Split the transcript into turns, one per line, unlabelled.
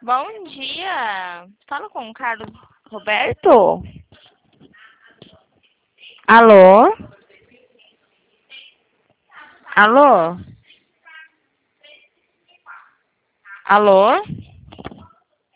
Bom dia. Fala com o Carlos Roberto. Alô? Alô? Alô?